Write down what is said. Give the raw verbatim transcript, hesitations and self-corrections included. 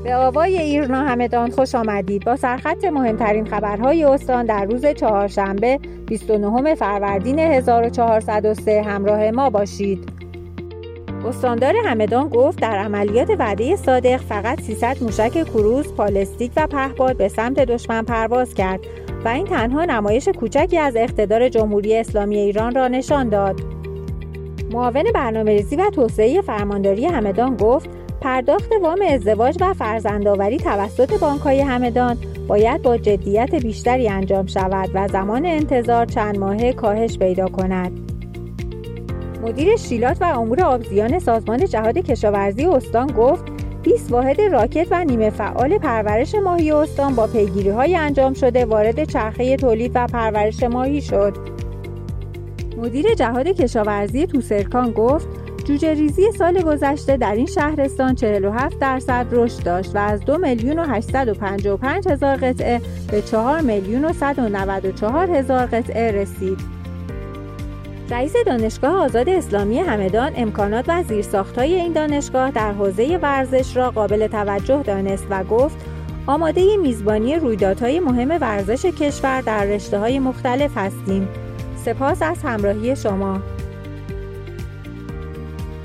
به آوای ایرنا همدان خوش آمدید. با سرخط مهمترین خبرهای استان در روز چهارشنبه بیست و نهم فروردین هزار و چهارصد و سه همراه ما باشید. استاندار همدان گفت در عملیات وعده صادق فقط سیصد موشک کروز، بالستیک و پهپاد به سمت دشمن پرواز کرد و این تنها نمایش کوچکی از اقتدار جمهوری اسلامی ایران را نشان داد. معاون برنامه‌ریزی و توسعه فرمانداری همدان گفت پرداخت وام ازدواج و فرزندآوری توسط بانک‌های همدان باید با جدیت بیشتری انجام شود و زمان انتظار چند ماهه کاهش پیدا کند. مدیر شیلات و امور آبزیان سازمان جهاد کشاورزی استان گفت بیست واحد راکت و نیمه فعال پرورش ماهی استان با پیگیری‌های انجام شده وارد چرخه تولید و پرورش ماهی شد. مدیر جهاد کشاورزی توسرکان گفت جوجه ریزی سال گذشته در این شهرستان چهل و هفت درصد رشد داشت و از دو میلیون و هشتصد و پنجاه و پنج هزار قطعه به چهار میلیون و صد و نود و چهار هزار قطعه رسید. رئیس دانشگاه آزاد اسلامی همدان امکانات و زیرساخت‌های این دانشگاه در حوزه ورزش را قابل توجه دانست و گفت آماده میزبانی رویدادهای مهم ورزش کشور در رشته‌های مختلف هستیم. سپاس از همراهی شما.